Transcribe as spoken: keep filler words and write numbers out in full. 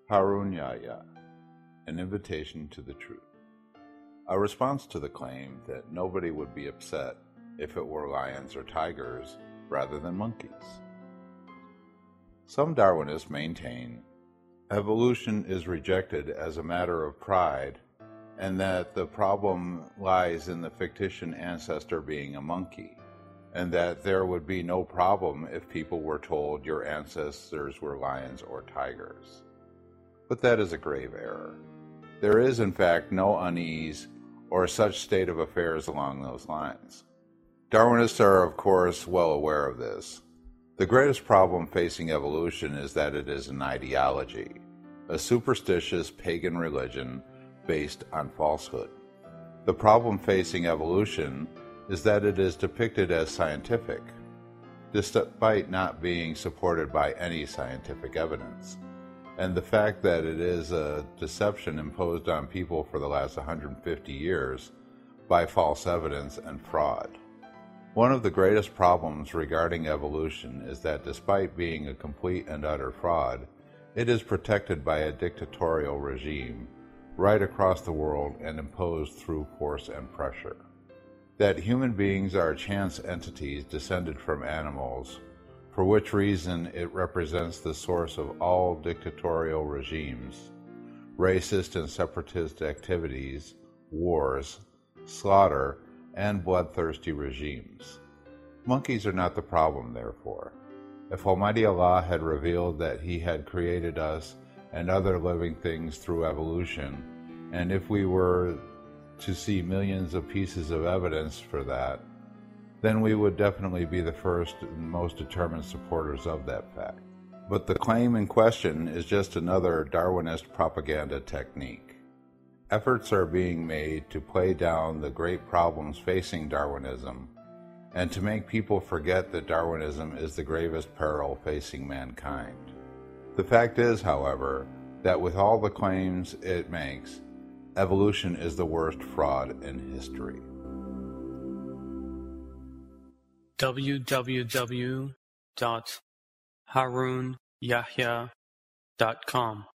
Harun Yahya, An Invitation to the Truth. A response to the claim that nobody would be upset if it were lions or tigers rather than monkeys. Some Darwinists maintain evolution is rejected as a matter of pride and that the problem lies in the fictitious ancestor being a monkey, and that there would be no problem if people were told your ancestors were lions or tigers. But that is a grave error. There is, in fact, no unease or such state of affairs along those lines. Darwinists are, of course, well aware of this. The greatest problem facing evolution is that it is an ideology, a superstitious pagan religion based on falsehood. The problem facing evolution is that it is depicted as scientific, despite not being supported by any scientific evidence, and the fact that it is a deception imposed on people for the last one hundred fifty years by false evidence and fraud. One of the greatest problems regarding evolution is that despite being a complete and utter fraud, it is protected by a dictatorial regime right across the world and imposed through force and pressure. That human beings are chance entities descended from animals, for which reason it represents the source of all dictatorial regimes, racist and separatist activities, wars, slaughter, and bloodthirsty regimes. Monkeys are not the problem, therefore. If Almighty Allah had revealed that He had created us and other living things through evolution, and if we were to see millions of pieces of evidence for that, then we would definitely be the first and most determined supporters of that fact. But the claim in question is just another Darwinist propaganda technique. Efforts are being made to play down the great problems facing Darwinism and to make people forget that Darwinism is the gravest peril facing mankind. The fact is, however, that with all the claims it makes, evolution is the worst fraud in history. w w w dot harun yahya dot com